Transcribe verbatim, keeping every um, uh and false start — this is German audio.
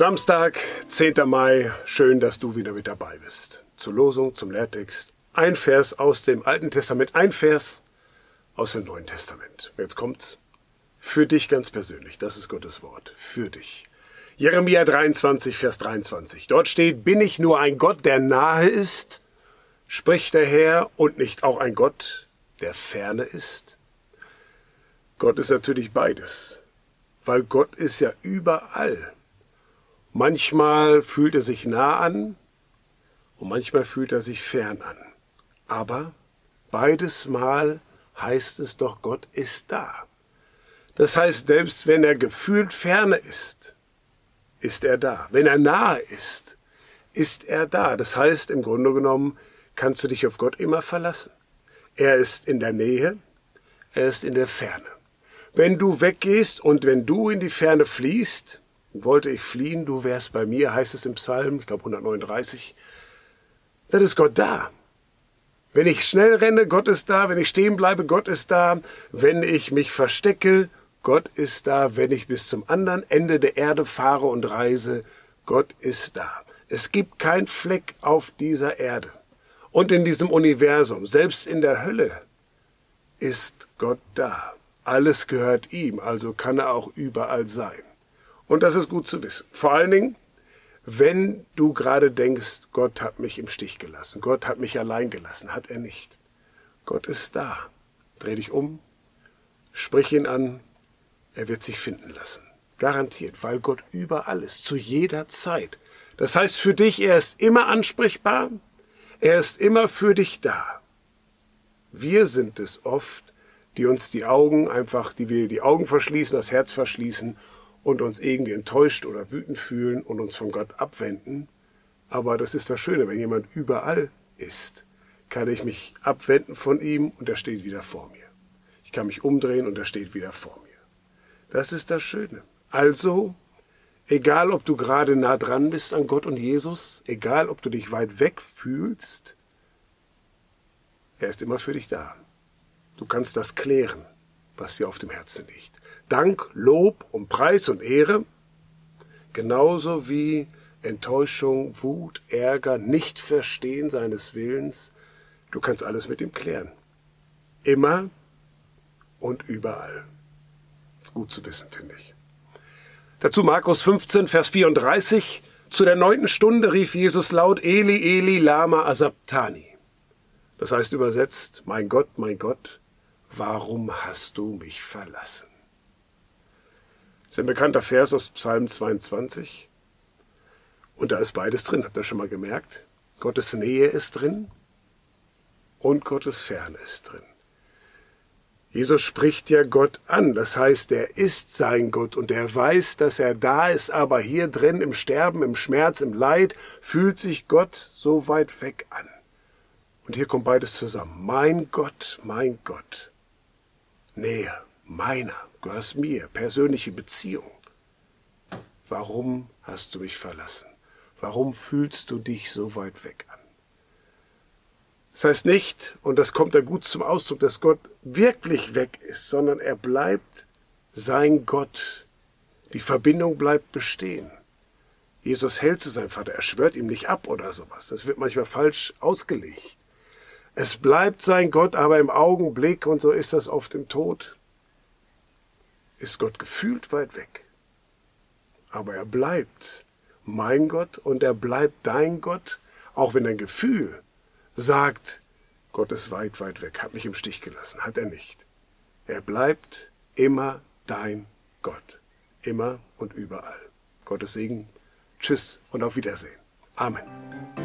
Samstag, zehnter Mai, schön, dass du wieder mit dabei bist. Zur Losung, zum Lehrtext. Ein Vers aus dem Alten Testament, ein Vers aus dem Neuen Testament. Jetzt kommt's. Für dich ganz persönlich, das ist Gottes Wort. Für dich. Jeremia dreiundzwanzig, Vers dreiundzwanzig. Dort steht, bin ich nur ein Gott, der nahe ist, spricht der Herr, und nicht auch ein Gott, der ferne ist? Gott ist natürlich beides, weil Gott ist ja überall. Manchmal fühlt er sich nah an und manchmal fühlt er sich fern an. Aber beides Mal heißt es doch, Gott ist da. Das heißt, selbst wenn er gefühlt ferne ist, ist er da. Wenn er nahe ist, ist er da. Das heißt, im Grunde genommen kannst du dich auf Gott immer verlassen. Er ist in der Nähe, er ist in der Ferne. Wenn du weggehst und wenn du in die Ferne fliehst, wollte ich fliehen, du wärst bei mir, heißt es im Psalm, ich glaube hundertneununddreißig, dann ist Gott da. Wenn ich schnell renne, Gott ist da. Wenn ich stehen bleibe, Gott ist da. Wenn ich mich verstecke, Gott ist da. Wenn ich bis zum anderen Ende der Erde fahre und reise, Gott ist da. Es gibt keinen Fleck auf dieser Erde. Und in diesem Universum, selbst in der Hölle, ist Gott da. Alles gehört ihm, also kann er auch überall sein. Und das ist gut zu wissen. Vor allen Dingen, wenn du gerade denkst, Gott hat mich im Stich gelassen, Gott hat mich allein gelassen, hat er nicht. Gott ist da. Dreh dich um, sprich ihn an, er wird sich finden lassen. Garantiert, weil Gott überall ist, zu jeder Zeit. Das heißt für dich, er ist immer ansprechbar, er ist immer für dich da. Wir sind es oft, die uns die Augen einfach, die wir die Augen verschließen, das Herz verschließen und uns irgendwie enttäuscht oder wütend fühlen und uns von Gott abwenden. Aber das ist das Schöne, wenn jemand überall ist, kann ich mich abwenden von ihm und er steht wieder vor mir. Ich kann mich umdrehen und er steht wieder vor mir. Das ist das Schöne. Also, egal ob du gerade nah dran bist an Gott und Jesus, egal ob du dich weit weg fühlst, er ist immer für dich da. Du kannst das klären, was dir auf dem Herzen liegt. Dank, Lob und Preis und Ehre, genauso wie Enttäuschung, Wut, Ärger, Nichtverstehen seines Willens. Du kannst alles mit ihm klären. Immer und überall. Gut zu wissen, finde ich. Dazu Markus fünfzehn, Vers vierunddreißig. Zu der neunten Stunde rief Jesus laut, Eli, Eli, lama asabtani. Das heißt übersetzt, mein Gott, mein Gott, warum hast du mich verlassen? Das ist ein bekannter Vers aus Psalm zweiundzwanzig. Und da ist beides drin, habt ihr schon mal gemerkt? Gottes Nähe ist drin und Gottes Ferne ist drin. Jesus spricht ja Gott an, das heißt, er ist sein Gott und er weiß, dass er da ist, aber hier drin im Sterben, im Schmerz, im Leid fühlt sich Gott so weit weg an. Und hier kommt beides zusammen. Mein Gott, mein Gott, Nähe, meiner. Gehörst mir, persönliche Beziehung. Warum hast du mich verlassen? Warum fühlst du dich so weit weg an? Das heißt nicht, und das kommt da gut zum Ausdruck, dass Gott wirklich weg ist, sondern er bleibt sein Gott. Die Verbindung bleibt bestehen. Jesus hält zu seinem Vater, er schwört ihm nicht ab oder sowas. Das wird manchmal falsch ausgelegt. Es bleibt sein Gott, aber im Augenblick, und so ist das oft im Tod, ist Gott gefühlt weit weg. Aber er bleibt mein Gott und er bleibt dein Gott, auch wenn dein Gefühl sagt, Gott ist weit, weit weg, hat mich im Stich gelassen. Hat er nicht. Er bleibt immer dein Gott. Immer und überall. Gottes Segen. Tschüss und auf Wiedersehen. Amen.